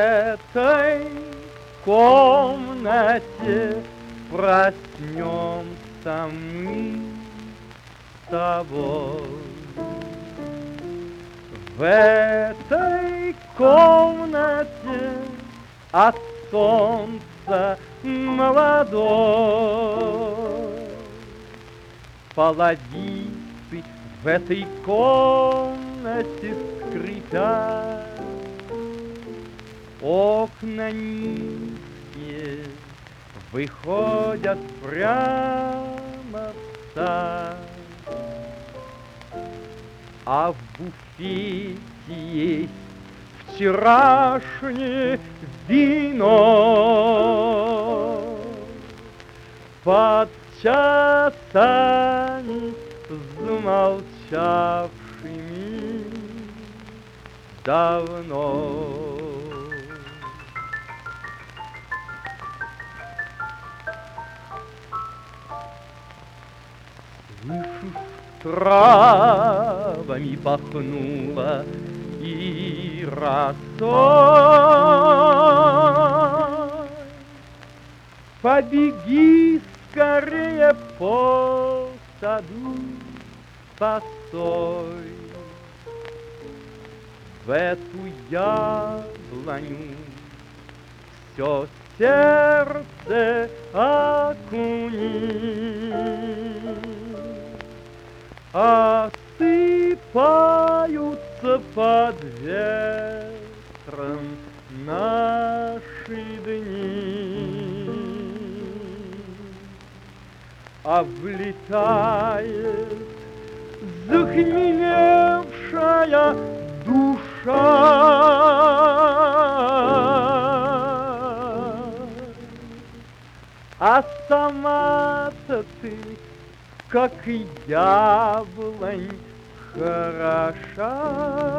этой комнате проснемся мы с тобой. В этой комнате от солнца молодой. Половицы в этой комнате скрипят, окна низкие выходят прямо в сад, а в буфете есть вчерашнее вино. Под часами замолчавшими давно. Слышу, травами пахнуло и росой. Побеги скорее по саду, постой. В эту яблоню все сердце окуни. Осыпаются под ветром наши дни, облетает захмелевшая душа, а сама-то ты, как и яблонь, хороша.